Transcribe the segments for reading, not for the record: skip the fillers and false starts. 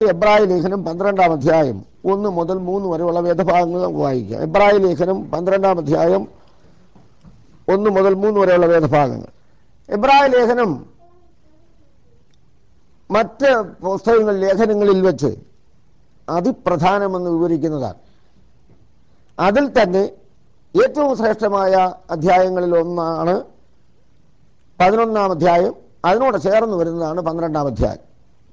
എബ്രായ ലേഖനം 12-ാം അധ്യായം 1 മുതൽ 3 വരെയുള്ള വേദഭാഗങ്ങൾ നമുക്ക് വായിക്കാം. എബ്രായ ലേഖനം 12-ാം അധ്യായം 1 മുതൽ 3 വരെയുള്ള വേദഭാഗങ്ങൾ. എബ്രായ ലേഖനം മറ്റ് പുസ്തകങ്ങൾ ലേഖനങ്ങളിൽ വെച്ച് അതിപ്രധാനമെന്ന് വിവരിക്കുന്നതാണ്. അതിൽ തന്നെ ഏറ്റവും ശ്രേഷ്ഠമായ അധ്യായങ്ങളിൽ ഒന്നാണ് 11-ാം അധ്യായം. അതിനോട് ചേർന്ന് വരുന്നതാണ് 12-ാം അധ്യായം.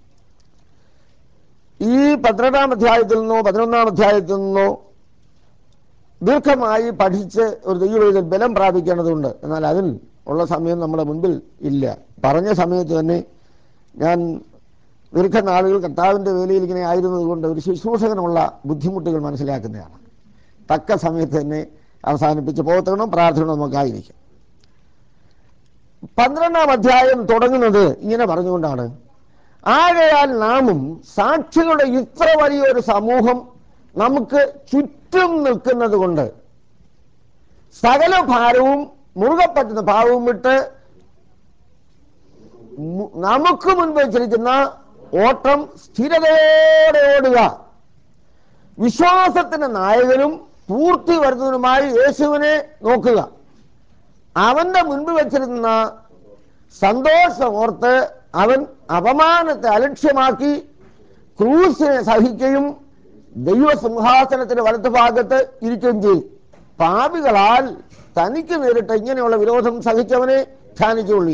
ഈ 12-ാം അധ്യായത്തിൽ നിന്നോ 11-ാം അധ്യായത്തിൽ നിന്നോ ദീർഘമായി പഠിച്ച് ഒരു ദൈവവേദയിൽ ബലം പ്രാപിക്കേണ്ടതുണ്ട്. എന്നാൽ അതിൽ ഉള്ള സമയം നമ്മുടെ മുൻപിൽ ഇല്ല. പറഞ്ഞ സമയത്ത് തന്നെ ഞാൻ ദീർഘനാളുകൾ കർത്താവിൻ്റെ വേലയിൽ ഇങ്ങനെ ആയിരുന്നതുകൊണ്ട് ഒരു ശുശ്രൂഷകനുള്ള ബുദ്ധിമുട്ടുകൾ മനസ്സിലാക്കുന്നതാണ്. തക്ക സമയത്ത് തന്നെ അവസാനിപ്പിച്ച് പോകണം, പ്രാർത്ഥന നമുക്കായിരിക്കും. 12-ാം അധ്യായം തുടങ്ങുന്നത് ഇങ്ങനെ പറഞ്ഞുകൊണ്ടാണ്: ആകയാൽ നാമും സാക്ഷികളുടെ ഇത്ര വലിയൊരു സമൂഹം നമുക്ക് ചുറ്റും നിൽക്കുന്നത് കൊണ്ട് സകല ഭാരവും മുറുകെ പറ്റുന്ന ഭാവവും വിട്ട് നമുക്ക് മുൻപ് വെച്ചിരിക്കുന്ന ഓട്ടം സ്ഥിരതയോടെ ഓടുക. വിശ്വാസത്തിന്റെ നായകനും പൂർത്തി വരുന്നതിനുമായി യേശുവിനെ നോക്കുക. അവന്റെ മുൻപ് വെച്ചിരുന്ന സന്തോഷം ഓർത്ത് അവൻ അപമാനത്തെ അലക്ഷ്യമാക്കി ക്രൂശിനെ സഹിക്കുകയും ദൈവസിംഹാസനത്തിന്റെ വലത്തുഭാഗത്ത് ഇരിക്കുകയും ചെയ്തു. പാപികളാൽ തനിക്ക് നേരിട്ട് ഇങ്ങനെയുള്ള വിരോധം സഹിച്ചവനെ ധ്യാനിച്ചുകൊള്ളി.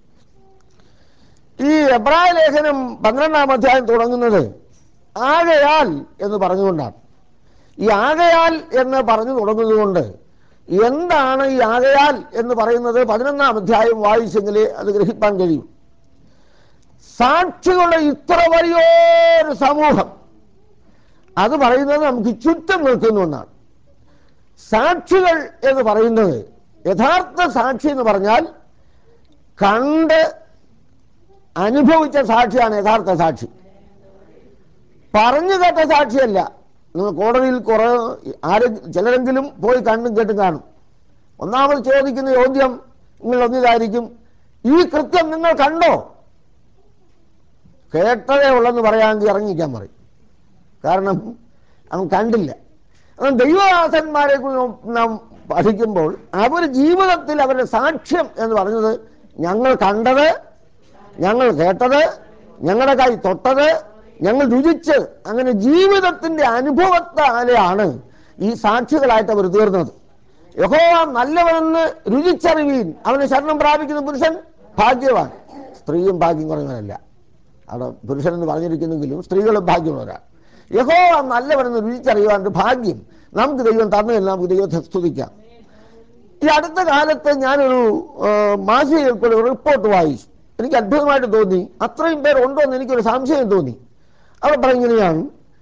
ഈ എബ്രായ ലേഖനം 12-ാം അധ്യായം തുടങ്ങുന്നത് ആകയാൽ എന്ന് പറഞ്ഞുകൊണ്ടാണ്. ഈ ആകയാൽ എന്ന് പറഞ്ഞു തുടങ്ങുന്നതുകൊണ്ട് എന്താണ് ഈ ആകയാൽ എന്ന് പറയുന്നത് 11-ാം അധ്യായം വായിച്ചെങ്കിലേ അത് ഗ്രഹിക്കാൻ കഴിയും. സാക്ഷികളുടെ ഇത്ര വലിയൊരു സമൂഹം, അത് പറയുന്നത് നമുക്ക് ചുറ്റും നിൽക്കുന്നു എന്നാണ്. സാക്ഷികൾ എന്ന് പറയുന്നത്, യഥാർത്ഥ സാക്ഷി എന്ന് പറഞ്ഞാൽ കണ്ട് അനുഭവിച്ച സാക്ഷിയാണ് യഥാർത്ഥ സാക്ഷി. പറഞ്ഞു കേട്ട സാക്ഷിയല്ല. നിങ്ങൾ കോടതിയിൽ ചിലരെങ്കിലും പോയി കണ്ടും കേട്ടും കാണും. ഒന്നാമത് ചോദിക്കുന്ന ചോദ്യം നിങ്ങളൊന്നിതായിരിക്കും: ഈ കൃത്യം നിങ്ങൾ കണ്ടോ? കേട്ടതേ ഉള്ളെന്ന് പറയാമെങ്കിൽ ഇറങ്ങിക്കാൻ പറയും. കാരണം അവൻ കണ്ടില്ല. ദൈവദാസന്മാരെ നാം പഠിക്കുമ്പോൾ അവർ ജീവിതത്തിൽ അവരുടെ സാക്ഷ്യം എന്ന് പറഞ്ഞത് ഞങ്ങൾ കണ്ടത്, ഞങ്ങൾ കേട്ടത്, ഞങ്ങളുടെ കൈ തൊട്ടത്, ഞങ്ങൾ രുചിച്ച്, അങ്ങനെ ജീവിതത്തിന്റെ അനുഭവത്താലെയാണ് ഈ സാക്ഷികളായിട്ട് അവർ തീർന്നത്. യഹോവ നല്ലവനെന്ന് രുചിച്ചറിവീൻ, അവന് ശരണം പ്രാപിക്കുന്ന പുരുഷൻ ഭാഗ്യവാൻ. സ്ത്രീയും ഭാഗ്യം കുറഞ്ഞവരല്ല, അവിടെ പുരുഷനെന്ന് പറഞ്ഞിരിക്കുന്നെങ്കിലും സ്ത്രീകളും ഭാഗ്യമുള്ളവരാണ്. യഹോവ നല്ലവനെന്ന് രുചിച്ചറിയുവാൻ ഭാഗ്യം നമുക്ക് ദൈവം തന്നതല്ല. നമുക്ക് ദൈവത്തെ സ്തുതിക്കാം. ഈ അടുത്ത കാലത്ത് ഞാനൊരു മാസികയിൽ ഒരു റിപ്പോർട്ട് വായിച്ചു. എനിക്ക് അത്ഭുതമായിട്ട് തോന്നി. അത്രയും പേർ ഉണ്ടോ എന്ന് എനിക്കൊരു സംശയം തോന്നി. അവർ പറഞ്ഞിങ്ങനെയാണ്: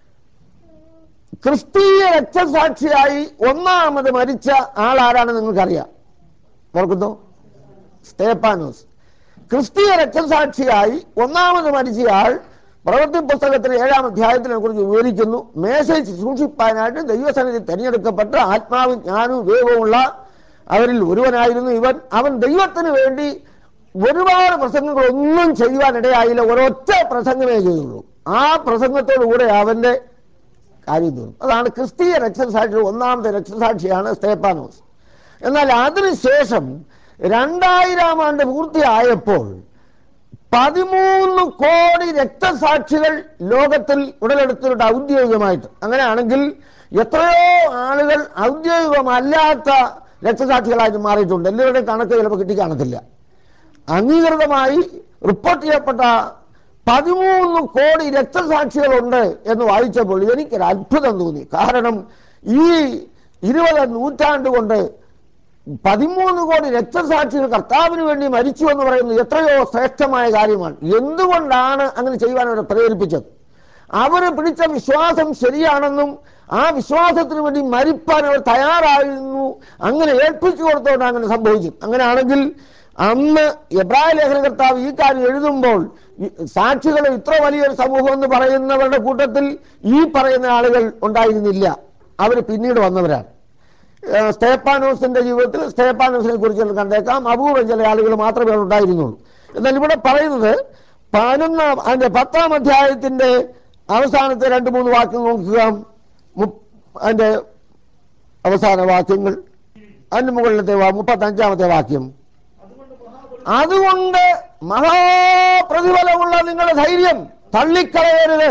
ക്രിസ്തീയ രക്തസാക്ഷിയായി ഒന്നാമത് മരിച്ച ആളാരാണെന്ന് നിങ്ങൾക്കറിയാം. ഓർക്കുന്നോ? സ്തേഫാനോസ്. ക്രിസ്തീയ രക്തസാക്ഷിയായി ഒന്നാമത് മരിച്ചയാൾ പ്രവൃത്തി പുസ്തകത്തിന് 7-ാം അധ്യായത്തിനെ കുറിച്ച് വിവരിക്കുന്നു. മേശയിൽ സൂക്ഷിപ്പാനായിട്ട് ദൈവസന്നിധി തിരഞ്ഞെടുക്കപ്പെട്ട ആത്മാവും ജ്ഞാനവും വിവേകവുമുള്ള അവരിൽ ഒരുവനായിരുന്നു ഇവൻ. അവൻ ദൈവത്തിന് വേണ്ടി ഒരുപാട് പ്രസംഗങ്ങളൊന്നും ചെയ്യുവാനിടയായില്ല. ഒരൊറ്റ പ്രസംഗമേ ചെയ്തുള്ളൂ. ആ പ്രസംഗത്തോടുകൂടെ അവന്റെ കാര്യം തീർന്നു. അതാണ് ക്രിസ്തീയ രക്തസാക്ഷി. ഒന്നാമത്തെ രക്തസാക്ഷിയാണ് സ്തേഫാനോസ്. എന്നാൽ അതിനുശേഷം 2000-ാം ആണ്ട് പൂർത്തിയായപ്പോൾ 13 കോടി രക്തസാക്ഷികൾ ലോകത്തിൽ ഉടലെടുത്തിട്ടുണ്ട് ഔദ്യോഗികമായിട്ട്. അങ്ങനെയാണെങ്കിൽ എത്രയോ ആളുകൾ ഔദ്യോഗികമല്ലാത്ത രക്തസാക്ഷികളായിട്ട് മാറിയിട്ടുണ്ട്. എല്ലാവരുടെയും കണക്ക് ചിലപ്പോൾ കിട്ടിക്കാണത്തില്ല. അംഗീകൃതമായി റിപ്പോർട്ട് ചെയ്യപ്പെട്ട 13 കോടി രക്തസാക്ഷികളുണ്ട് എന്ന് വായിച്ചപ്പോൾ എനിക്കൊരു അത്ഭുതം തോന്നി. കാരണം ഈ 20 നൂറ്റാണ്ട് കൊണ്ട് 13 കോടി രക്തസാക്ഷികൾ കർത്താവിന് വേണ്ടി മരിച്ചു എന്ന് പറയുന്നത് എത്രയോ ശ്രേഷ്ഠമായ കാര്യമാണ്. എന്തുകൊണ്ടാണ് അങ്ങനെ ചെയ്യുവാൻ അവരെ പ്രേരിപ്പിച്ചത്? അവർ പിടിച്ച വിശ്വാസം ശരിയാണെന്നും ആ വിശ്വാസത്തിന് വേണ്ടി മരിപ്പാൻ അവർ തയ്യാറായിരുന്നു. അങ്ങനെ ഏൽപ്പിച്ചു കൊടുത്തോണ്ട് അങ്ങനെ സംഭവിച്ചു. അങ്ങനെയാണെങ്കിൽ അന്ന് എബ്രായ ലേഖനകർത്താവ് ഈ കാര്യം എഴുതുമ്പോൾ സാക്ഷികൾ ഇത്ര വലിയൊരു സമൂഹം എന്ന് പറയുന്നവരുടെ കൂട്ടത്തിൽ ഈ പറയുന്ന ആളുകൾ ഉണ്ടായിരുന്നില്ല. അവർ പിന്നീട് വന്നവരാണ്. സ്തേഫാനോസിന്റെ ജീവിതത്തിൽ സ്തേഫാനോസിനെ കുറിച്ച് കണ്ടേക്കാം. അപൂർവം ചില ആളുകൾ മാത്രമേ ഉണ്ടായിരുന്നുള്ളൂ. എന്നാൽ ഇവിടെ പറയുന്നത് 10-ാം അധ്യായത്തിന്റെ അവസാനത്തെ 2-3 വാക്യം നോക്കുക. അതിൻ്റെ അവസാന വാക്യങ്ങൾ, അതിന് മുകളിലത്തെ 35-ാമത്തെ വാക്യം. അതുകൊണ്ട് മഹാപ്രതിഫലമുള്ള നിങ്ങളുടെ ധൈര്യം തള്ളിക്കളയരുത്.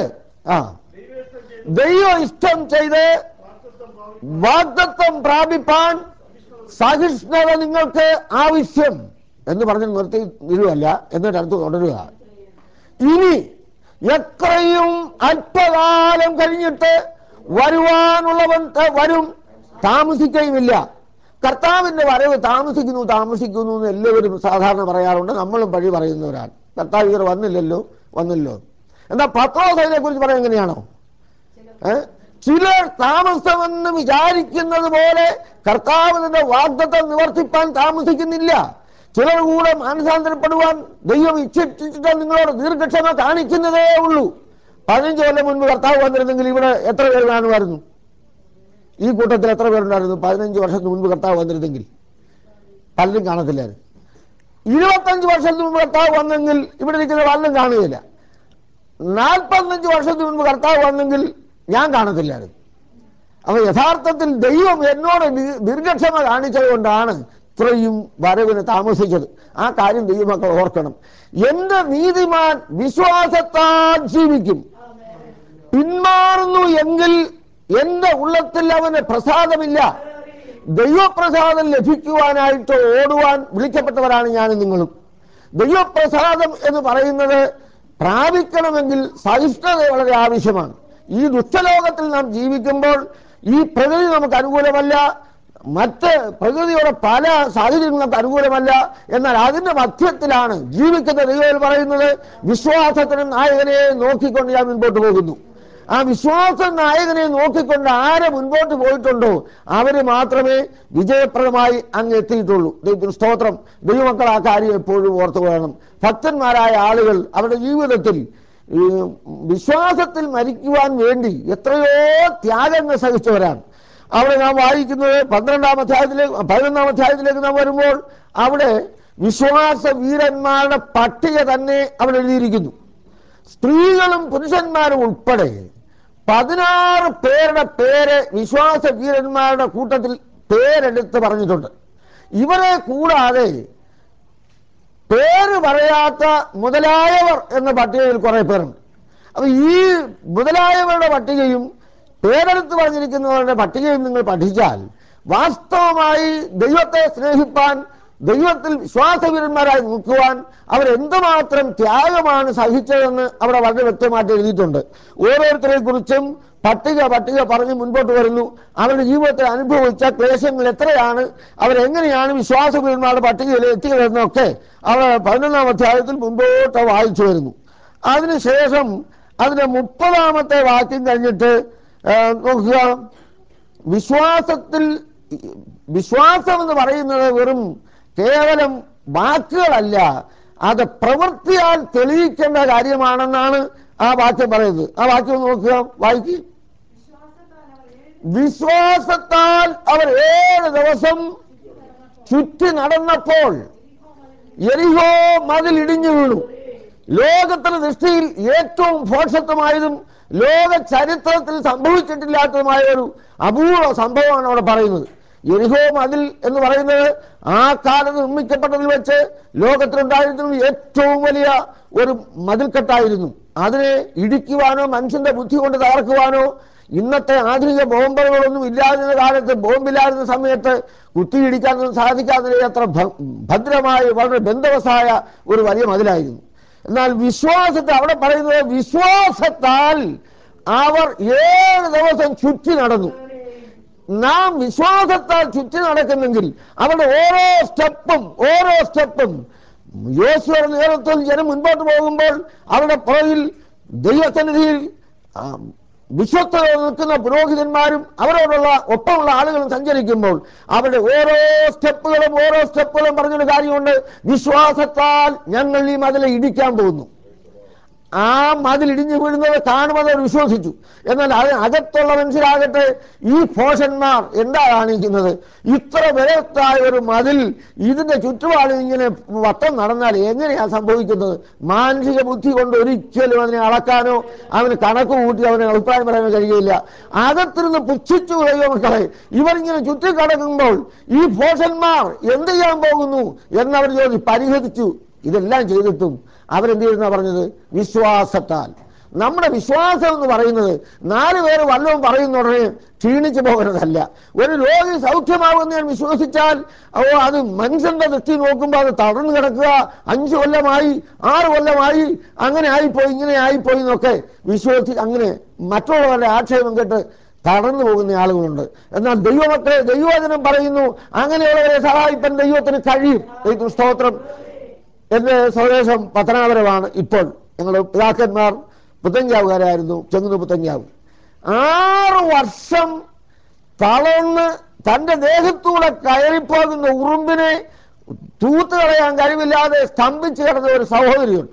ദൈവം ഇഷ്ടം ചെയ്ത് വാഗ്ദത്തം പ്രാപിപ്പാൻ സഹിഷ്ണുത നിങ്ങൾക്ക് ആവശ്യം എന്ന് പറഞ്ഞ് നിർത്തി നിരുവല്ല, എന്നിട്ട് അടുത്ത് തുടരുക. ഇനി എത്രയും അല്പകാലം കഴിഞ്ഞിട്ട് വരുവാനുള്ളവൻ വരും, താമസിക്കുകയുമില്ല. കർത്താവിൻ്റെ വരവ് താമസിക്കുന്നു എന്ന് എല്ലാവരും സാധാരണ പറയാറുണ്ട്. നമ്മളും പഴി പറയുന്നവരാണ്. കർത്താവ് ഇവർ വന്നില്ലോ. എന്നാൽ പത്രോസ് അതിനെ കുറിച്ച് പറയാൻ എങ്ങനെയാണോ? ചിലർ താമസമെന്ന് വിചാരിക്കുന്നത് പോലെ കർത്താവ് തന്റെ വാഗ്ദത്തം നിവർത്തിപ്പാൻ താമസിക്കുന്നില്ല. ചിലർ കൂടെ മാനസാന്തരപ്പെടുവാൻ ദൈവം ഇച്ഛിച്ചിട്ട് നിങ്ങളോട് ദീർഘക്ഷമ കാണിക്കുന്നതേ ഉള്ളൂ. 15 കൊല്ലം മുൻപ് കർത്താവ് വന്നിരുന്നെങ്കിൽ ഇവിടെ എത്ര പേർ കാണുമായിരുന്നു? ഈ കൂട്ടത്തിൽ എത്ര പേരുണ്ടായിരുന്നു? 15 വർഷത്തിന് മുൻപ് കർത്താവ് വന്നിരുന്നെങ്കിൽ പലരും കാണത്തില്ലായിരുന്നു. 25 വർഷത്തിന് മുമ്പ് കർത്താവ് വന്നെങ്കിൽ ഇവിടെ ഇരിക്കുന്ന പലരും കാണുകയില്ല. 45 വർഷത്തിന് മുൻപ് കർത്താവ് വന്നെങ്കിൽ ഞാൻ കാണത്തില്ലായിരുന്നു. അപ്പൊ യഥാർത്ഥത്തിൽ ദൈവം എന്നോട് ദീർഘക്ഷമ കാണിച്ചത് കൊണ്ടാണ് ഇത്രയും വരവിന് താമസിച്ചത്. ആ കാര്യം ദൈവമക്കൾ ഓർക്കണം. എന്റെ നീതിമാൻ വിശ്വാസത്താൽ ജീവിക്കും. പിന്മാറുന്നു എങ്കിൽ എന്റെ ഉള്ളത്തിൽ അവന് പ്രസാദമില്ല. ദൈവപ്രസാദം ലഭിക്കുവാനായിട്ട് ഓടുവാൻ വിളിക്കപ്പെട്ടവരാണ് ഞാനും നിങ്ങളും. ദൈവപ്രസാദം എന്ന് പറയുന്നത് പ്രാപിക്കണമെങ്കിൽ സഹിഷ്ണുത വളരെ ആവശ്യമാണ്. ഈ ദുഷ്ടലോകത്തിൽ നാം ജീവിക്കുമ്പോൾ ഈ പ്രകൃതി നമുക്ക് അനുകൂലമല്ല, മറ്റ് പ്രകൃതിയുടെ പല സാഹചര്യങ്ങളും നമുക്ക് അനുകൂലമല്ല. എന്നാൽ അതിന്റെ മധ്യത്തിലാണ് ജീവിക്കുന്ന ദൈവം പറയുന്നത്, വിശ്വാസത്തിന് നായകനെ നോക്കിക്കൊണ്ട് ഞാൻ മുൻപോട്ട് പോകുന്നു. ആ വിശ്വാസ നായകനെ നോക്കിക്കൊണ്ട് ആരെ മുൻപോട്ട് പോയിട്ടുണ്ടോ അവര് മാത്രമേ വിജയപ്രദമായി അങ്ങ് എത്തിയിട്ടുള്ളൂ. ദൈവത്തിന് സ്തോത്രം. ദൈവമക്കൾ ആ കാര്യം എപ്പോഴും ഓർത്തു വേണം. ഭക്തന്മാരായ ആളുകൾ അവരുടെ ജീവിതത്തിൽ വിശ്വാസത്തിൽ മരിക്കുവാൻ വേണ്ടി എത്രയോ ത്യാഗങ്ങൾ സഹിച്ചവരാണ്. അവിടെ നാം വായിക്കുന്നത് 11-ാം അധ്യായത്തിലേക്ക് 11-ാം അധ്യായത്തിലേക്ക് നാം വരുമ്പോൾ അവിടെ വിശ്വാസ വീരന്മാരുടെ പട്ടിക തന്നെ അവിടെ എഴുതിയിരിക്കുന്നു. സ്ത്രീകളും പുരുഷന്മാരും ഉൾപ്പെടെ 16 പേരുടെ പേര് വിശ്വാസ വീരന്മാരുടെ കൂട്ടത്തിൽ പേരെടുത്ത് പറഞ്ഞിട്ടുണ്ട്. ഇവരെ കൂടാതെ പേര് പറയാത്ത മുതലായവർ എന്ന പട്ടികയിൽ കുറെ പേരുണ്ട്. അപ്പൊ ഈ മുതലായവരുടെ പട്ടികയും പേരെടുത്ത് പറഞ്ഞിരിക്കുന്നവരുടെ പട്ടികയും നിങ്ങൾ പഠിച്ചാൽ വാസ്തവമായി ദൈവത്തെ സ്നേഹിപ്പാൻ, ദൈവത്തിൽ വിശ്വാസവീരന്മാരായി നിൽക്കുവാൻ അവരെന്തുമാത്രം ത്യാഗമാണ് സഹിച്ചതെന്ന് അവിടെ വളരെ വ്യക്തമായിട്ട് എഴുതിയിട്ടുണ്ട്. ഓരോരുത്തരെ കുറിച്ചും പട്ടിക പറഞ്ഞ് മുൻപോട്ട് വരുന്നു. അവരുടെ ജീവിതത്തിൽ അനുഭവിച്ച ക്ലേശങ്ങൾ എത്രയാണ്, അവരെങ്ങനെയാണ് വിശ്വാസവീരന്മാരുടെ പട്ടികയിൽ എത്തിയതെന്നൊക്കെ അവർ 11-ാം അധ്യായത്തിൽ മുൻപോട്ട് വായിച്ചു വരുന്നു. അതിനുശേഷം അതിന്റെ 30-ാമത്തെ വാക്യം കഴിഞ്ഞിട്ട് നോക്കുക. വിശ്വാസം എന്ന് പറയുന്നത് വെറും കേവലം വാക്കുകളല്ല, അത് പ്രവൃത്തിയാൽ തെളിയിക്കേണ്ട കാര്യമാണെന്നാണ് ആ വാക്യം പറയുന്നത്. ആ വാക്യം നോക്കുക, വായിക്കുക. വിശ്വാസത്താൽ അവർ 7 ദിവസം ചുറ്റി നടന്നപ്പോൾ യെരിഹോ മതിൽ ഇടിഞ്ഞു വീണു. ലോകത്തിന്റെ ദൃഷ്ടിയിൽ ഏറ്റവും ഭോഷത്വമായതും ലോക ചരിത്രത്തിൽ സംഭവിച്ചിട്ടില്ലാത്തതുമായ ഒരു അപൂർവ സംഭവമാണ് അവിടെ പറയുന്നത്. യെരിഹോ മതിൽ എന്ന് പറയുന്നത് ആ കാലത്ത് നിർമ്മിക്കപ്പെട്ടതിൽ വെച്ച് ലോകത്തിലുണ്ടായിരുന്ന ഏറ്റവും വലിയ ഒരു മതിൽക്കെട്ടായിരുന്നു. അതിനെ ഇടിക്കുവാനോ മനുഷ്യന്റെ ബുദ്ധി കൊണ്ട് തകർക്കുവാനോ ഇന്നത്തെ ആധുനിക ബോംബുകളൊന്നും ഇല്ലാതിരുന്ന കാലത്ത്, ബോംബില്ലാതിരുന്ന സമയത്ത് കുത്തിയിടിക്കാനൊന്നും സാധിക്കാതെ അത്ര ഭദ്രമായി വളരെ ബന്ധവസായ ഒരു വലിയ മതിലായിരുന്നു. എന്നാൽ വിശ്വാസത്തെ അവിടെ പറയുന്നത് വിശ്വാസത്താൽ അവർ 7 ദിവസം ചുറ്റി നടന്നു. നാം വിശ്വാസത്താൽ ചുറ്റി നടക്കുന്നെങ്കിൽ അവരുടെ ഓരോ സ്റ്റെപ്പും യേശുവിന്റെ നേതൃത്വത്തിൽ ജനം മുൻപോട്ട് പോകുമ്പോൾ അവരുടെ പുറകിൽ ദൈവസന്നിധിയിൽ വിശ്വസ്തത നിൽക്കുന്ന പുരോഹിതന്മാരും അവരോടുള്ള ഒപ്പമുള്ള ആളുകളും സഞ്ചരിക്കുമ്പോൾ അവരുടെ ഓരോ സ്റ്റെപ്പുകളും പറഞ്ഞൊരു കാര്യമുണ്ട്. വിശ്വാസത്താൽ ഞങ്ങൾ ഈ മതിലെ ഇടിക്കാൻ പോകുന്നു. ആ മതിൽ ഇടിഞ്ഞു വീഴുന്നത് കാണുമെന്ന് അവർ വിശ്വസിച്ചു. എന്നാൽ അകത്തുള്ള മനുഷ്യരാകട്ടെ ഈ ഭോഷന്മാർ എന്താ കാണിക്കുന്നത്? ഇത്ര ബലവത്തായ ഒരു മതിൽ ഇതിന്റെ ചുറ്റുപാടിൽ ഇങ്ങനെ വട്ടം നടന്നാൽ എങ്ങനെയാണ് സംഭവിക്കുന്നത്? മാനസിക ബുദ്ധി കൊണ്ട് ഒരിക്കലും അതിനെ അളക്കാനോ അവന് കണക്ക് കൂട്ടി അവനെ അഭിപ്രായം പറയാനോ കഴിയില്ല. അകത്തിരുന്ന് പുച്ഛിച്ചു കഴിയോ മക്കളെ. ഇവരിങ്ങനെ ചുറ്റിക്കടക്കുമ്പോൾ ഈ ഭോഷന്മാർ എന്ത് ചെയ്യാൻ പോകുന്നു എന്നവർ പരിഹരിച്ചു. ഇതെല്ലാം ചെയ്തിട്ടും അവരെന്ത് ചെയ്യുന്ന പറഞ്ഞത്? വിശ്വാസത്താൽ. നമ്മുടെ വിശ്വാസം എന്ന് പറയുന്നത് 4 പേര് വല്ലതും പറയുന്ന ഉടനെ ക്ഷീണിച്ചു പോകുന്നതല്ല. ഒരു രോഗി സൗഖ്യമാകുമെന്ന് ഞാൻ വിശ്വസിച്ചാൽ അത് മനുഷ്യന്റെ ദൃഷ്ടി നോക്കുമ്പോൾ അത് തളർന്നു കിടക്കുക, 5 കൊല്ലമായി 6 കൊല്ലമായി അങ്ങനെ ആയിപ്പോയി ഇങ്ങനെ ആയിപ്പോയി എന്നൊക്കെ വിശ്വസിച്ച് അങ്ങനെ മറ്റുള്ളവരുടെ ആക്ഷേപം കേട്ട് തടർന്നു പോകുന്ന ആളുകളുണ്ട്. എന്നാൽ ദൈവമക്കളെ ദൈവവചനം പറയുന്നു അങ്ങനെയുള്ളവരെ സഹായിപ്പാൻ ദൈവത്തിന് കഴിയും. ദൈവത്തിന് സ്തോത്രം. എൻ്റെ സ്വദേശം പത്തനാപുരമാണ്. ഇപ്പോൾ ഞങ്ങളുടെ പിതാക്കന്മാർ പുത്തഞ്ചാവുകാരായിരുന്നു. ചെങ്ങന്നൂർ പുത്തഞ്ചാവ് 6 വർഷം തളർന്ന് തൻ്റെ ദേഹത്തൂടെ കയറിപ്പോകുന്ന ഉറുമ്പിനെ തൂത്ത് കളയാൻ കഴിവില്ലാതെ സ്തംഭിച്ച് കിടന്ന ഒരു സഹോദരിയുണ്ട്.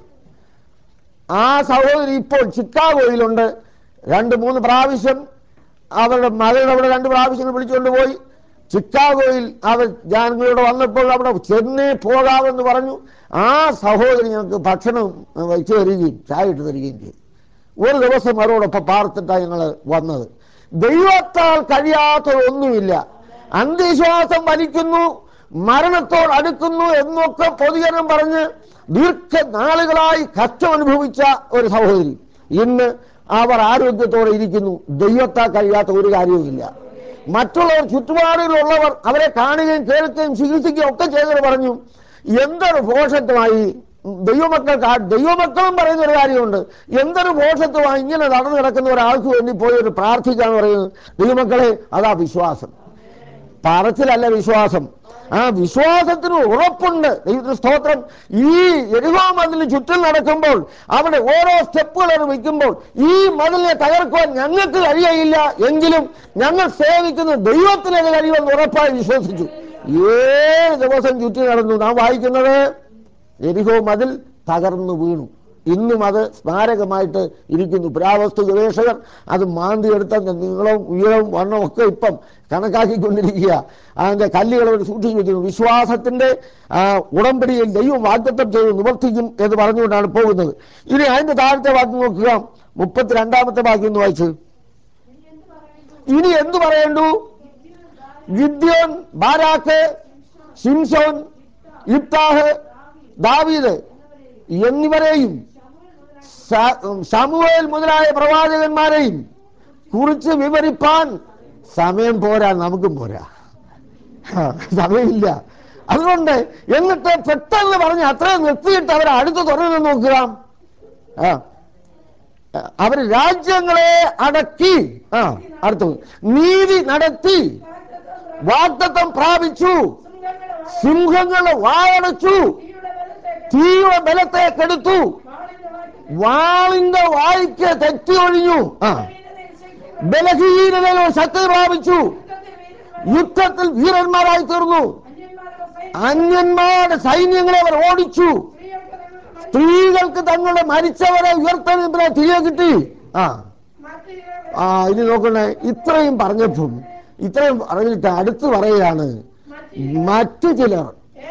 ആ സഹോദരി ഇപ്പോൾ ചിക്കാഗോയിലുണ്ട്. 2-3 പ്രാവശ്യം അവരുടെ മകളുടെ അവിടെ 2 പ്രാവശ്യം വിളിച്ചുകൊണ്ട് പോയി. ചിക്കാഗോയിൽ അവർ ഞങ്ങളിവിടെ വന്നപ്പോൾ അവിടെ ചെന്നേ പോകാമെന്ന് പറഞ്ഞു. ആ സഹോദരി ഞങ്ങൾക്ക് ഭക്ഷണം വെച്ച് തരികയും ചായ ഇട്ട് തരികയും ചെയ്തു. ഒരു ദിവസം അവരോടൊപ്പം പാർത്തിട്ടാണ് ഞങ്ങൾ വന്നത്. ദൈവത്താൽ കഴിയാത്തതൊന്നുമില്ല. അന്ധവിശ്വാസം വലിക്കുന്നു, മരണത്തോട് അടുക്കുന്നു എന്നൊക്കെ പൊതുജനം പറഞ്ഞ് ദീർഘനാളുകളായി കഷ്ടം അനുഭവിച്ച ഒരു സഹോദരി ഇന്ന് അവർ ആരോഗ്യത്തോടെ ഇരിക്കുന്നു. ദൈവത്താൽ കഴിയാത്ത ഒരു കാര്യവുമില്ല. മറ്റുള്ളവർ ചുറ്റുപാടുകളുള്ളവർ അവരെ കാണുകയും കേൾക്കുകയും ചികിത്സിക്കുകയും ഒക്കെ ചെയ്തവർ പറഞ്ഞു എന്തൊരു ഭോഷത്വമായി ദൈവമക്കളും പറയുന്ന ഒരു കാര്യമുണ്ട്. എന്തൊരു ഭോഷത്വമായി ഇങ്ങനെ നടന്നു കിടക്കുന്ന ഒരാൾക്ക് വേണ്ടി പോയി ഒരു പ്രാർത്ഥിക്കാന്ന് പറയുന്നത്. ദൈവമക്കളെ അതാ വിശ്വാസം. പറച്ചിലല്ല വിശ്വാസം. ആ വിശ്വാസത്തിന് ഉറപ്പുണ്ട്. ദൈവത്തിന് സ്തോത്രം. ഈ യെരിഹോ മതിലിന് ചുറ്റും നടക്കുമ്പോൾ അവിടെ ഓരോ സ്റ്റെപ്പുകൾ വയ്ക്കുമ്പോൾ ഈ മതിലിനെ തകർക്കുവാൻ ഞങ്ങൾക്ക് കഴിയയില്ല, എങ്കിലും ഞങ്ങൾ സേവിക്കുന്ന ദൈവത്തിനത് കഴിയുമെന്ന് ഉറപ്പായി വിശ്വസിച്ചു. 7 ദിവസം ചുറ്റി നടന്നു. നാം വായിക്കുന്നത് യെരിഹോ മതിൽ തകർന്നു വീണു. ഇന്നും അത് സ്മാരകമായിട്ട് ഇരിക്കുന്നു. പുരാവസ്തു ഗവേഷകർ അത് മാന്തിയെടുത്ത നീളവും ഉയരവും വണ്ണവും ഒക്കെ ഇപ്പം കണക്കാക്കിക്കൊണ്ടിരിക്കുക. അതിൻ്റെ കല്ലുകൾ അവർ സൂക്ഷിച്ചു വെക്കുന്നു. വിശ്വാസത്തിൻ്റെ ഉടമ്പടിയിൽ ദൈവം വാഗ്ദത്തം ചെയ്ത് നിവർത്തിക്കും എന്ന് പറഞ്ഞുകൊണ്ടാണ് പോകുന്നത്. ഇനി അതിൻ്റെ താഴത്തെ വാക്യം നോക്കുക. 32-ാമത്തെ വാക്യം ഒന്ന് വായിച്ച്. ഇനി എന്തു പറയേണ്ടു? ഗിദ്യോൻ, ബാരാക്ക്, ശിംശോൻ, യിഫ്താഹ്, ദാവീദ് എന്നിവരെയും ശമൂവേൽ മുതലായ പ്രവാചകന്മാരെയും കുറിച്ച് വിവരിപ്പാൻ സമയം പോരാ, നമുക്കും പോരാ, സമയമില്ല. അതുകൊണ്ട് എന്നിട്ട് പെട്ടെന്ന് പറഞ്ഞ് അത്രയും നിർത്തിയിട്ട് അവരെ അടുത്ത് തുറന്നു നോക്കുക. അവർ രാജ്യങ്ങളെ അടക്കി അടുത്ത് നീതി നടത്തി വാഗ്ദത്തം പ്രാപിച്ചു, സിംഹങ്ങളെ വായടച്ചു, തീയുടെ ബലത്തെ കെടുത്തു, വാളിന്റെ വായ്ക്ക് തെറ്റി ഒഴിഞ്ഞു, ബലഹീനതയോ ശക്തി പ്രാപിച്ചു, യുദ്ധത്തിൽ വീരന്മാരായി തീർന്നു, അന്യന്മാരുടെ സൈന്യങ്ങളെ അവർ ഓടിച്ചു, സ്ത്രീകൾക്ക് തങ്ങളുടെ മരിച്ചവരെ ഉയർത്തെഴുന്നേൽപ്പിനെ തിരികെ കിട്ടി. ഇനി നോക്കണേ, ഇത്രയും പറഞ്ഞപ്പം ഇത്രയും പറഞ്ഞിട്ട് അടുത്ത് പറയുകയാണ് മറ്റു ചിലർ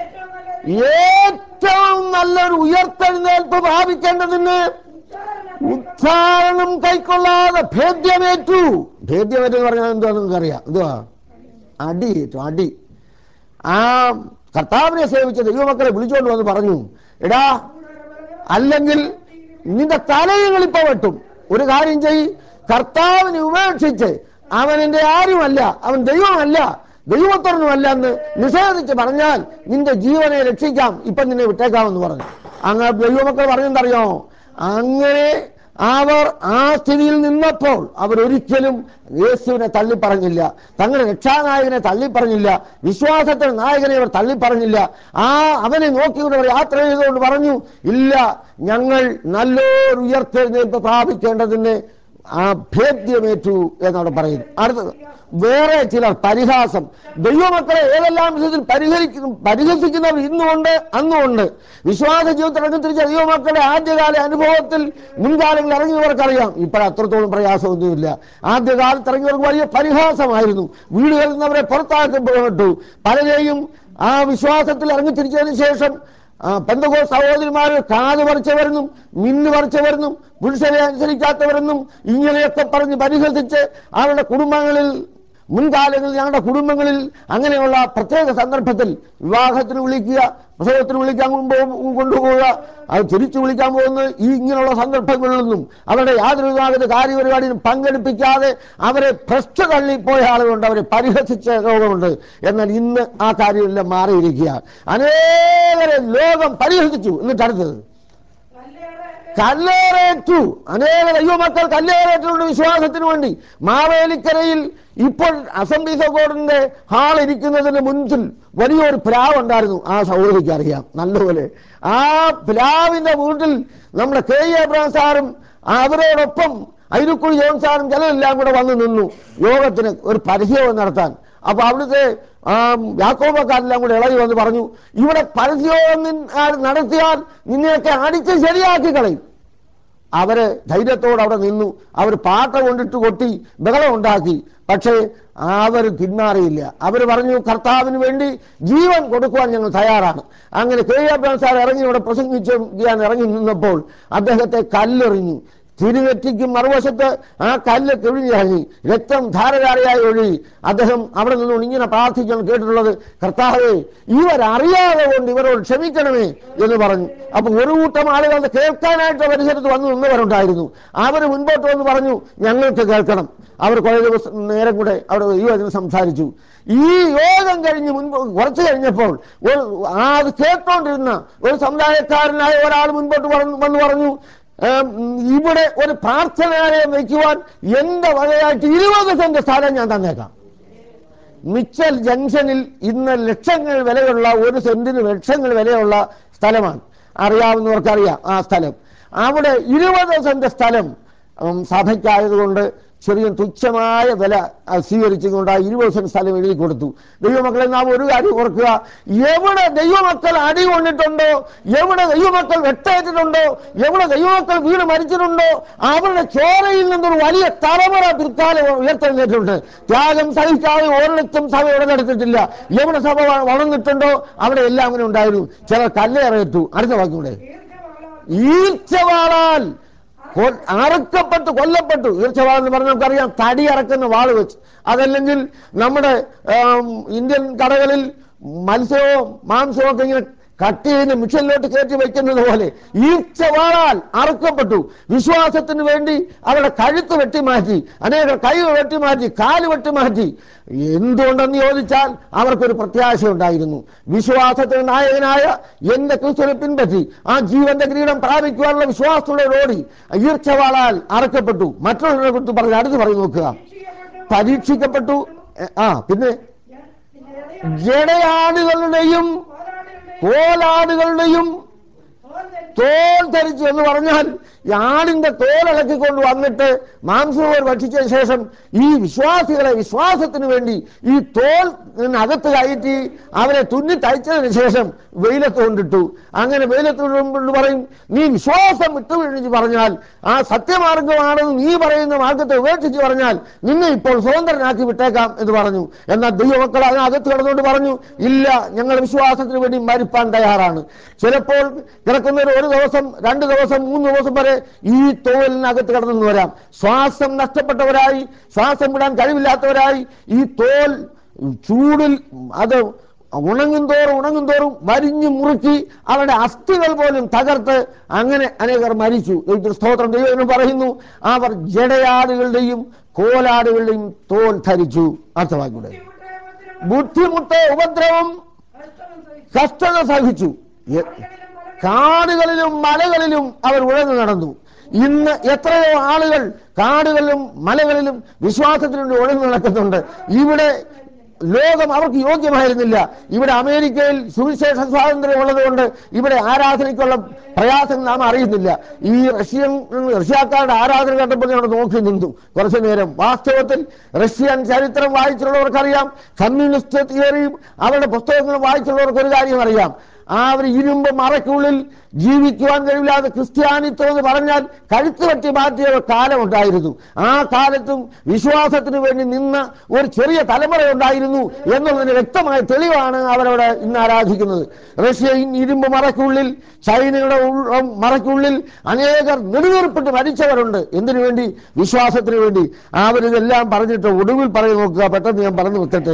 ഏറ്റവും നല്ലൊരു ഉയർത്തെഴുന്നേൽപ്പ് പ്രാപിക്കേണ്ടതിന് ഉദ്ധാരണം കൈക്കൊള്ളാതെ ഭേദ്യമേറ്റു. ഭേദ്യമേറ്റെന്ന് പറഞ്ഞാൽ എന്താ നിങ്ങൾക്കറിയാം? എന്തുവാ? അടിയേറ്റു. അടി. ആ കർത്താവിനെ സേവിച്ച ദൈവമക്കളെ വിളിച്ചുകൊണ്ട് വന്ന് പറഞ്ഞു, എടാ, അല്ലെങ്കിൽ നിന്റെ തലയങ്ങളിപ്പോ വെട്ടും. ഒരു കാര്യം ചെയ്യ്, കർത്താവിനെ ഉപേക്ഷിച്ച് അവൻ എൻ്റെ ആരുമല്ല, അവൻ ദൈവമല്ല, ദൈവത്തോടൊന്നുമല്ല എന്ന് നിഷേധിച്ച് പറഞ്ഞാൽ നിന്റെ ജീവനെ രക്ഷിക്കാം, ഇപ്പം നിന്നെ വിട്ടേക്കാമെന്ന് പറഞ്ഞു. അങ്ങനെ ദൈവമക്കൾ പറഞ്ഞെന്തറിയോ? അങ്ങനെ അവർ ആ സ്ഥിതിയിൽ നിന്നപ്പോൾ അവരൊരിക്കലും യേശുവിനെ തള്ളിപ്പറഞ്ഞില്ല, തങ്ങളുടെ രക്ഷാനായകനെ തള്ളിപ്പറഞ്ഞില്ല, വിശ്വാസത്തിന്റെ നായകനെ അവർ തള്ളിപ്പറഞ്ഞില്ല. അവനെ നോക്കിക്കൊണ്ട് അവർ യാത്ര ചെയ്തുകൊണ്ട് പറഞ്ഞു, ഇല്ല, ഞങ്ങൾ നല്ലൊരു ഉയർത്തെഴുന്നേൽപ്പ് പ്രാപിക്കേണ്ടതിന് ആ ഭേദ്യമേറ്റു എന്നവിടെ പറയുന്നു. അടുത്തത് വേറെ ചിലർ പരിഹാസം. ദൈവമക്കളെ ഏതെല്ലാം വിധത്തിൽ പരിഹസിക്കുന്നവർ ഇന്നുമുണ്ട്, അന്നുമുണ്ട്. വിശ്വാസ ജീവിതത്തിൽ ഇറങ്ങിത്തിരിച്ച ദൈവമക്കളുടെ ആദ്യകാല അനുഭവത്തിൽ മുൻകാലങ്ങളിൽ ഇറങ്ങിയവർക്കറിയാം. ഇപ്പോൾ അത്രത്തോളം പ്രയാസമൊന്നുമില്ല. ആദ്യകാലത്ത് ഇറങ്ങിയവർക്ക് വലിയ പരിഹാസമായിരുന്നു. വീടുകളിൽ നിന്ന് അവരെ പുറത്താക്കപ്പെട്ടു. പലരെയും ആ വിശ്വാസത്തിൽ ഇറങ്ങിത്തിരിച്ചതിന് ശേഷം പെന്തക്കോസ്ത് സഹോദരിമാർ കാത് പറിച്ചവരെന്നും മിന്ന് പറിച്ചവരെന്നും പുരുഷനെ അനുസരിക്കാത്തവരെന്നും ഇങ്ങനെയൊക്കെ പറഞ്ഞ് പരിഹസിച്ച് അവരുടെ കുടുംബങ്ങളിൽ, മുൻകാലങ്ങളിൽ ഞങ്ങളുടെ കുടുംബങ്ങളിൽ അങ്ങനെയുള്ള പ്രത്യേക സന്ദർഭത്തിൽ വിവാഹത്തിന് വിളിക്കുക, പ്രസവത്തിന് വിളിക്കാൻ കൊണ്ടുപോവുക, അത് തിരിച്ചു വിളിക്കാൻ പോകുന്നത് ഈ ഇങ്ങനെയുള്ള സന്ദർഭങ്ങളിലൊന്നും അവരുടെ യാതൊരു വിഭാഗത്തെ കാര്യപരിപാടിയും പങ്കെടുപ്പിക്കാതെ അവരെ ഭ്രഷ്ട തള്ളിപ്പോയ ആളുകളുണ്ട്, അവരെ പരിഹസിച്ച ലോകമുണ്ട്. എന്നാൽ ഇന്ന് ആ കാര്യമെല്ലാം മാറിയിരിക്കുക. അനേകരെ ലോകം പരിഹസിച്ചു. എന്നിട്ട് അടുത്തത് കല്ലേറേറ്റു. അനേക ദൈവമക്കൾ കല്ലേറേറ്റുണ്ട് വിശ്വാസത്തിന് വേണ്ടി. മാവേലിക്കരയിൽ ഇപ്പോൾ അസംബ്ലീസ് ഓഫ് ഗോഡിന്റെ ഹാൾ ഇരിക്കുന്നതിന് മുൻപിൽ വലിയൊരു പ്ലാവ് ഉണ്ടായിരുന്നു. ആ സഹോദരിക്ക് അറിയാം നല്ലപോലെ. ആ പ്ലാവിന്റെ വീട്ടിൽ നമ്മുടെ കെ എബ്രഹാം സാറും അവരോടൊപ്പം അയിരക്കുഴി ജോൺ സാറും ചിലരെല്ലാം കൂടെ വന്നു നിന്നു യോഗത്തിന് ഒരു പരിചയം നടത്താൻ. അപ്പൊ അവിടുത്തെ യാക്കോബക്കാരെല്ലാം കൂടെ ഇളകി വന്ന് പറഞ്ഞു, ഇവിടെ പരസ്യം നടത്തിയാൽ നിന്നെയൊക്കെ അടിച്ച് ശരിയാക്കി കളയും. അവര് ധൈര്യത്തോടെ അവിടെ നിന്നു. അവർ പാട്ട കൊണ്ടിട്ട് കൊട്ടി ബഹളം ഉണ്ടാക്കി. പക്ഷേ അവർ പിന്മാറിയില്ല. അവർ പറഞ്ഞു, കർത്താവിന് വേണ്ടി ജീവൻ കൊടുക്കുവാൻ ഞങ്ങൾ തയ്യാറാണ്. അങ്ങനെ കെ എബ്രഹാം സാർ ഇറങ്ങി ഇവിടെ പ്രസംഗിക്കാൻ ഇറങ്ങി നിന്നപ്പോൾ അദ്ദേഹത്തെ കല്ലെറിഞ്ഞു. തിരുനെറ്റിക്കും മറുവശത്ത് ആ കല്ല് കിഴിഞ്ഞിറങ്ങി, രക്തം ധാരധാരയായി ഒഴുകി. അദ്ദേഹം അവിടെ നിന്നുകൊണ്ട് ഇങ്ങനെ പ്രാർത്ഥിച്ചാണ് കേട്ടിട്ടുള്ളത്, കർത്താവേ ഇവരറിയാതെ കൊണ്ട് ഇവരോട് ക്ഷമിക്കണമേ എന്ന് പറഞ്ഞു. അപ്പൊ ഒരു കൂട്ടം ആളുകൾ അത് കേൾക്കാനായിട്ട് പരിസരത്ത് വന്നു നിന്നവരുണ്ടായിരുന്നു. അവർ മുൻപോട്ട് വന്ന് പറഞ്ഞു, ഞങ്ങൾക്ക് കേൾക്കണം. അവർ കുറേ ദിവസം നേരം കൂടെ അവിടെ ഈ വചനം സംസാരിച്ചു. ഈ യോഗം കഴിഞ്ഞ് കുറച്ച് കഴിഞ്ഞപ്പോൾ അത് കേട്ടോണ്ടിരുന്ന ഒരു സമുദായക്കാരനായ ഒരാൾ മുൻപോട്ട് വന്ന് പറഞ്ഞു, ഇവിടെ ഒരു പ്രാർത്ഥനാലയം വയ്ക്കുവാൻ എന്റെ വകയായിട്ട് 20 സെന്റ് സ്ഥലം ഞാൻ തന്നേക്കാം. മിച്ചൽ ജംഗ്ഷനിൽ ഇന്ന് ലക്ഷങ്ങൾ വിലയുള്ള, ഒരു സെന്റിന് ലക്ഷങ്ങൾ വിലയുള്ള സ്ഥലമാണ്. അറിയാവുന്നവർക്കറിയാം ആ സ്ഥലം. അവിടെ 20 സെന്റ് സ്ഥലം സഭയ്ക്കായതുകൊണ്ട് ചെറിയ തുച്ഛമായ വില സ്വീകരിച്ചുകൊണ്ട് ആ 20 സെന്റ് സ്ഥലം എഴുതി കൊടുത്തു. ദൈവമക്കളെ, നാം ഒരു കാര്യം ഓർക്കുക, എവിടെ ദൈവമക്കൾ അടി കൊണ്ടിട്ടുണ്ടോ, എവിടെ ദൈവമക്കൾ വെട്ടേറ്റിട്ടുണ്ടോ, എവിടെ ദൈവമക്കൾ വീട് മരിച്ചിട്ടുണ്ടോ, അവരുടെ ചോരയിൽ നിന്നൊരു വലിയ തലമുറ പിൽക്കാലം ഉയർത്തെഴുന്നേറ്റിട്ടുണ്ട്. ത്യാഗം സഹിക്കാതെ ഒരിടത്തും സഭ ഉടലെടുത്തിട്ടില്ല. എവിടെ സഭ വളർന്നിട്ടുണ്ടോ അവിടെ എല്ലാം അങ്ങനെ ഉണ്ടായിരുന്നു. ചിലർ കല്ലേറേറ്റു. അടുത്ത വാക്കൂടെ, ഈർച്ചവാളാൽ അറക്കപ്പെട്ടു, കൊല്ലപ്പെട്ടു. ഈർച്ചവാൾ എന്ന് പറഞ്ഞാൽ നമുക്കറിയാം, തടി അറക്കുന്ന വാള് വെച്ച്. അതല്ലെങ്കിൽ നമ്മുടെ ഇന്ത്യൻ കടകളിൽ മത്സ്യവും മാംസവും ഒക്കെ ഇങ്ങനെ കട്ട് ചെയ്ത് മിഷനിലോട്ട് കയറ്റി വയ്ക്കുന്നത് പോലെ ഈർച്ചവാളാൽ അറക്കപ്പെട്ടു. വിശ്വാസത്തിന് വേണ്ടി അവരുടെ കഴുത്ത് വെട്ടിമാറ്റി, അനേക കൈ വെട്ടിമാറ്റി, കാല് വെട്ടിമാറ്റി. എന്തുകൊണ്ടെന്ന് ചോദിച്ചാൽ അവർക്കൊരു പ്രത്യാശ ഉണ്ടായിരുന്നു. വിശ്വാസത്തിന് നായകനായ എന്റെ ക്രിസ്തുവിനെ പിൻപറ്റി ആ ജീവന്റെ കിരീടം പ്രാപിക്കുവാനുള്ള വിശ്വാസത്തോടെ ഓടി ഈർച്ചവാളാൽ അറക്കപ്പെട്ടു. മറ്റുള്ളവരെ കുറിച്ച് പറഞ്ഞ് അടുത്ത് പറഞ്ഞു നോക്കുക, പരീക്ഷിക്കപ്പെട്ടു. പിന്നെ ജടയാടുകളുടെയും കോലാടുകളുടെയും തോൽ ധരിച്ചു എന്ന് പറഞ്ഞാൽ ഈ ആടിന്റെ തോലിളക്കിക്കൊണ്ട് വന്നിട്ട് മാംസവും ഭക്ഷിച്ചതിന് ശേഷം ഈ വിശ്വാസികളെ വിശ്വാസത്തിന് വേണ്ടി ഈ തോൽ അകത്ത് കയറ്റി അവരെ തുന്നി തയ്ച്ചതിന് ശേഷം വെയിലത്ത് കൊണ്ടിട്ടു. അങ്ങനെ വെയിലത്ത് കൊണ്ട് പറയും, നീ വിശ്വാസം വിട്ടുവീഴ്ച പറഞ്ഞാൽ, ആ സത്യമാർഗമാണെന്ന് നീ പറയുന്ന മാർഗത്തെ ഉപേക്ഷിച്ച് പറഞ്ഞാൽ നിന്നെ ഇപ്പോൾ സ്വതന്ത്രനാക്കി വിട്ടേക്കാം എന്ന് പറഞ്ഞു. എന്നാൽ ദൈവമക്കൾ അതിനകത്ത് കിടന്നുകൊണ്ട് പറഞ്ഞു, ഇല്ല, ഞങ്ങൾ വിശ്വാസത്തിന് വേണ്ടി മരിപ്പാൻ തയ്യാറാണ്. ചിലപ്പോൾ കിടക്കുന്നവർ 1 ദിവസം 2 ദിവസം 3 ദിവസം വരെ ഈ തോലിനകത്ത് കിടന്നു വരാം. ശ്വാസം നഷ്ടപ്പെട്ടവരായി, ശ്വാസം വിടാൻ കഴിവില്ലാത്തവരായി ഈ തോൽ ചൂടിൽ അത് ഉണങ്ങും തോറും വരിഞ്ഞു മുറുക്കി അവരുടെ അസ്ഥികൾ പോലും തകർത്ത് അങ്ങനെ അനേകർ മരിച്ചു. സ്തോത്രം. ദൈവം പറയുന്നു, അവർ ജടയാടുകളുടെയും കോലാടുകളുടെയും തോൽ ധരിച്ചു. അർത്ഥമാക്കൂടെ, ബുദ്ധിമുട്ട്, ഉപദ്രവം, കഷ്ടത സഹിച്ചു. കാടുകളിലും മലകളിലും അവർ ഉഴന്നു നടന്നു. ഇന്ന് എത്രയോ ആളുകൾ കാടുകളിലും മലകളിലും വിശ്വാസത്തിനുവേണ്ടി ഉഴന്നു നടക്കുന്നുണ്ട്. ഇവിടെ ലോകം അവർക്ക് യോഗ്യമായിരുന്നില്ല. ഇവിടെ അമേരിക്കയിൽ സുവിശേഷ സ്വാതന്ത്ര്യം ഉള്ളതുകൊണ്ട് ഇവിടെ ആരാധനയ്ക്കുള്ള പ്രയാസം നാം അറിയുന്നില്ല. ഈ റഷ്യക്കാരുടെ ആരാധന കണ്ടപ്പോൾ ഞങ്ങൾ നോക്കി നിന്നു കുറച്ചു നേരം. വാസ്തവത്തിൽ റഷ്യൻ ചരിത്രം വായിച്ചുള്ളവർക്കറിയാം, കമ്മ്യൂണിസ്റ്റ് തിയറിയും അവരുടെ പുസ്തകങ്ങളും വായിച്ചുള്ളവർക്ക് ഒരു കാര്യം അറിയാം. അവർ ഇരുമ്പ് മറയ്ക്കുള്ളിൽ ജീവിക്കുവാൻ കഴിയില്ലാതെ ക്രിസ്ത്യാനിത്വം എന്ന് പറഞ്ഞാൽ കഴുത്ത് പറ്റി മാറ്റിയ കാലമുണ്ടായിരുന്നു. ആ കാലത്തും വിശ്വാസത്തിന് വേണ്ടി നിന്ന ഒരു ചെറിയ തലമുറ ഉണ്ടായിരുന്നു എന്നുള്ളതിന് വ്യക്തമായ തെളിവാണ് അവരവിടെ ഇന്ന് ആരാധിക്കുന്നത്. റഷ്യൻ ഇരുമ്പ് മറയ്ക്കുള്ളിൽ, ചൈനയുടെ മറയ്ക്കുള്ളിൽ അനേകർ നെടുവീർപ്പിട്ട് മരിച്ചവരുണ്ട്. എന്തിനു വേണ്ടി? വിശ്വാസത്തിന് വേണ്ടി. അവരിതെല്ലാം പറഞ്ഞിട്ട് ഒടുവിൽ പറഞ്ഞു നോക്കുക. പെട്ടെന്ന് ഞാൻ പറഞ്ഞു വെക്കട്ടെ,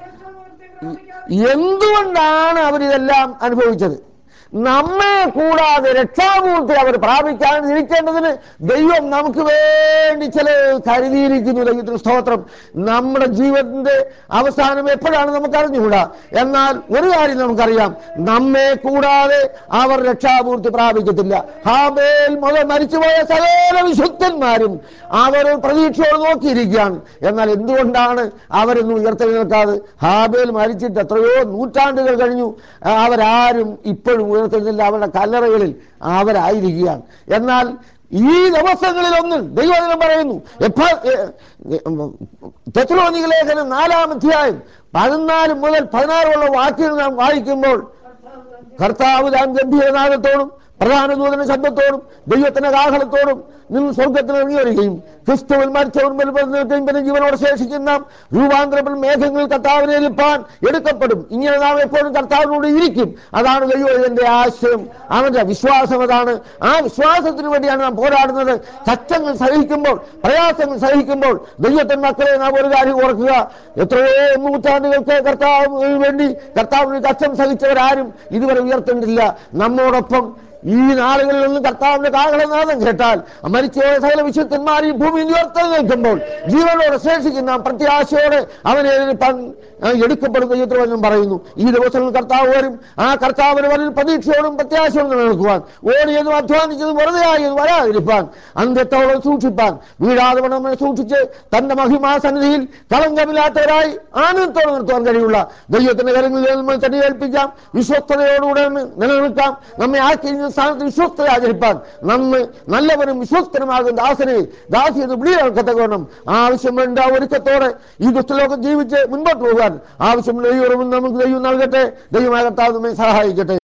എന്തുകൊണ്ടാണ് അവരിതെല്ലാം അനുഭവിച്ചത്? നമ്മെ കൂടാതെ രക്ഷാമൂർത്തി അവർ പ്രാപിക്കാൻ ഇരിക്കേണ്ടതിന് ദൈവം നമുക്ക് വേണ്ടി ചില കരുതിയിരിക്കുന്നു. ദൈവത്തിന് സ്തോത്രം. നമ്മുടെ ജീവന്റെ അവസാനം എപ്പോഴാണ് നമുക്ക് അറിഞ്ഞുകൂടാ. എന്നാൽ ഒരു കാര്യം നമുക്കറിയാം, നമ്മെ കൂടാതെ അവർ രക്ഷാമൂർത്തി പ്രാപിക്കത്തില്ല. ഹാബേൽ മുതൽ മരിച്ചുപോയ സകല വിശുദ്ധന്മാരും അവർ പ്രതീക്ഷയോട് നോക്കിയിരിക്കുകയാണ്. എന്നാൽ എന്തുകൊണ്ടാണ് അവരൊന്നും ഉയർത്തെഴുന്നേൽക്കാതെ? ഹാബേൽ മരിച്ചിട്ട് എത്രയോ നൂറ്റാണ്ടുകൾ കഴിഞ്ഞു, അവരാരും ഇപ്പോഴും ഉയർത്തുന്നില്ല. അവരുടെ കല്ലറകളിൽ അവരായിരിക്കുകയാണ്. എന്നാൽ ഈ ദിവസങ്ങളിലൊന്നും ദൈവവചനം പറയുന്നു, തെസ്സലോനിക്ക ലേഖനം 4-ാം അധ്യായം 14 മുതൽ 16 വാക്യങ്ങൾ നാം വായിക്കുമ്പോൾ, കർത്താവ് താൻ ഗംഭീരനാദത്തോടും പ്രധാന ദൂതന്റെ ശബ്ദത്തോടും ദൈവത്തിന്റെ കാഹളത്തോടും നിന്ന് സ്വർഗത്തിൽ ഇറങ്ങി വരികയും ക്രിസ്തുവിൽ മരിച്ചവർ നിൽക്കുകയും പിന്നെ ജീവനോട് ശേഷിക്കുന്ന രൂപാന്തരത്തിൽ മേഘങ്ങളിൽ കർത്താവിനെ ഏൽപ്പാൻ എടുക്കപ്പെടും. ഇങ്ങനെ നാം എപ്പോഴും കർത്താവിനോട് ഇരിക്കും. അതാണ് ദൈവത്തിന്റെ ആശയം, അവന്റെ വിശ്വാസം അതാണ്. ആ വിശ്വാസത്തിന് വേണ്ടിയാണ് നാം പോരാടുന്നത്. കഷ്ടങ്ങൾ സഹിക്കുമ്പോൾ, പ്രയാസങ്ങൾ സഹിക്കുമ്പോൾ ദൈവത്തിന്റെ മക്കളെ നാം ഒരു കാര്യം ഓർക്കുക, എത്രയോ നൂറ്റാണ്ടുകൾക്ക് കർത്താവിന് വേണ്ടി കർത്താവിന് കഷ്ടം സഹിച്ചവരാരും ഇതുവരെ ഉയർത്തേണ്ടില്ല. നമ്മോടൊപ്പം ഈ നാളുകളിലൊന്നും കർത്താവിന്റെ കാഹളനാദം കേട്ടാൽ മരിച്ചുപോയ സകല വിശുദ്ധന്മാരെയും ഭൂമിയിൽ ഉയർത്തെഴുന്നേൽക്കുമ്പോൾ ജീവനോടെ ശേഷിക്കുന്ന പ്രത്യാശയോടെ അവനെ എടുക്കപ്പെടുന്ന യുദ്ധം പറയുന്നു. ഈ ദിവസങ്ങളിൽ കർത്താവ് വരും. ആ കർത്താവിന് വരിൽ പ്രതീക്ഷയോടും പ്രത്യാശയോടും നിലനിൽക്കുവാൻ, ഓടിയതും അധ്വാനിച്ചതും വെറുതെയായതും വരാതിരിപ്പാൻ, അന്ത്യത്തോളം സൂക്ഷിപ്പാൻ, വീഴാതെ വണ്ണം സൂക്ഷിച്ച് തന്റെ മഹിമാ സന്നിധിയിൽ കളങ്കമില്ലാത്തവരായി ആനന്ദത്തോടെ നിർത്തുവാൻ കഴിയുള്ള ദൈവത്തിന്റെ കരങ്ങളിൽ നമ്മൾ തന്നെ ഏൽപ്പിക്കാം. വിശ്വസ്തയോടുകൂടെ നിലനിൽക്കാം. നമ്മെ ആക്കി സ്ഥാനത്ത് വിശ്വസ്തത ആചരിപ്പാൻ നമ്മ് നല്ലവരും വിശ്വസ്തനുമാകും ദാസനെ ദാസിയെന്ന് വിളിയേൽക്കത്തക്കവണ്ണം ആവശ്യം വേണ്ട ഒരുക്കത്തോടെ ഈ ദുഷ്ടലോകം ജീവിച്ച് മുൻപോട്ട് പോകാൻ ആവശ്യമുള്ള ദൈവം നമുക്ക് ദൈവം നൽകട്ടെ. ദൈവമായ കർത്താവ് നമ്മെ സഹായിക്കട്ടെ.